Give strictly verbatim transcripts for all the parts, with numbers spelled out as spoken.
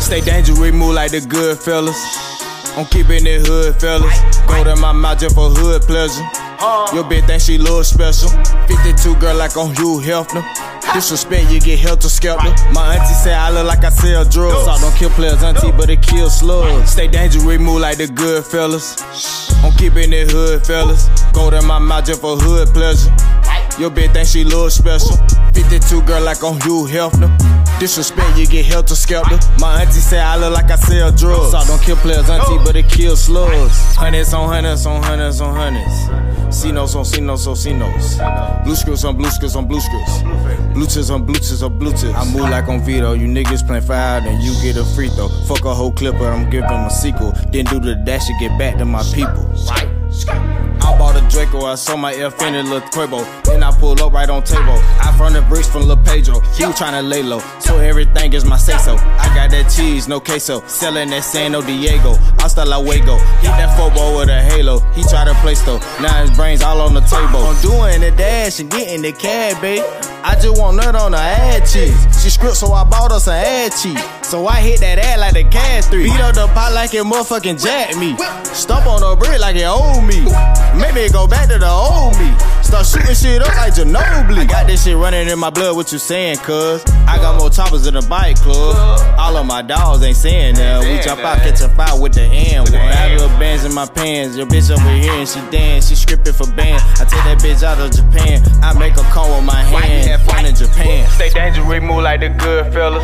Stay dangerous, we move like the good fellas. I'm keeping it hood, fellas. Go to my mouth just for hood pleasure. Your bitch think she little special. fifty-two girl like on Hugh Hefner. Disrespect, you get helter skelter. My auntie say I look like I sell drugs. I don't kill players, auntie, but it kill slugs. Stay dangerous, we move like the good fellas. I'm keeping it hood, fellas. Go to my mouth just for hood pleasure. Your bitch think she little special. fifty-two girl like on Hugh Hefner. Disrespect, you get helter skelter. My auntie say I look like I sell drugs. I don't kill players, auntie, but it kill slugs. Hundreds on hundreds on hundreds on hundreds. C-notes on C-notes on C-notes. Blue scripts on blue scripts on blue scripts. Blue tips on blue tips on blue tips. I move like on Vito. You niggas play fire, then you get a free throw. Fuck a whole clip, but I'm giving them a sequel. Then do the dash to get back to my people. I bought a Draco, I saw my F in it, Lil Quavo. Then I pull up right on table. I front the bricks from Lil Pedro. He was tryna lay low, so everything is my say so. I got that cheese, no queso. Selling that San Diego. Hasta la Wego. Hit that football with a halo. He try to play though. Now his brains all on the table. I'm doing the dash and getting the cab, babe. I just want nut on the ad cheese. She script, so I bought us an ad cheese. So I hit that ad like the cat three. Beat up the pot like it motherfucking jack me. Stomp on the brick like it old me. Make me go back to the old me. Start shooting shit up like Ginobili. I got this shit running in my blood, what you saying, cuz? I got more choppers in the bike club. All of my dogs ain't saying that. We jump out, catch a fire with the N one. I got little bands in my pants. Your bitch over here and she dance. She scripted for band. I take that bitch out of Japan. I make a call with my hand. Have fun in Japan. Stay dangerous, we move like the good fellas.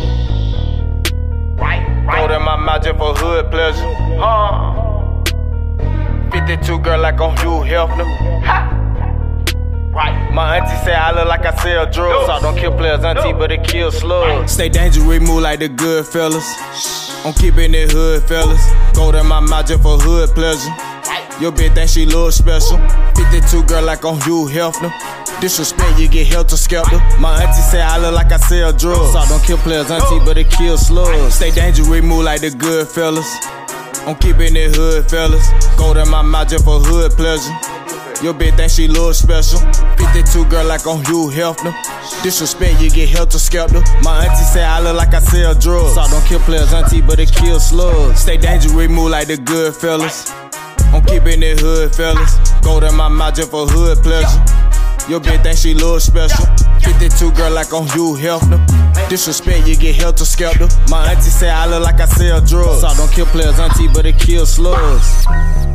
Go to my mouth just for hood pleasure. Huh? fifty-two girl like on Hugh Hefner. Ha! Right. My auntie say I look like I sell drugs. I don't kill players, auntie, but it kill slugs. Stay dangerous, we move like the good fellas. I'm keeping it hood, fellas. Go to my mouth just for hood pleasure. Your bitch think she little special. fifty-two girl like on Hugh Hefner. Disrespect, you get helter skelter. My auntie say I look like I sell drugs. I don't kill players, auntie, but it kill slugs. Stay dangerous, we move like the good fellas. I'm keeping it hood, fellas. Go to my mouth just for hood pleasure. Your bitch think she little special. fifty-two girl like on Hugh Hefner. Disrespect, you get helter skelter. My auntie say I look like I sell drugs. I don't kill players, auntie, but it kill slugs. Stay dangerous, we move like the good fellas. I'm keeping it hood, fellas. Go to my mouth just for hood pleasure. Your bitch think she little special. fifty-two girl like on Hugh Hefner. Disrespect, you get helter skelter. My auntie say I look like I sell drugs. I don't kill players, auntie, but it kill slugs.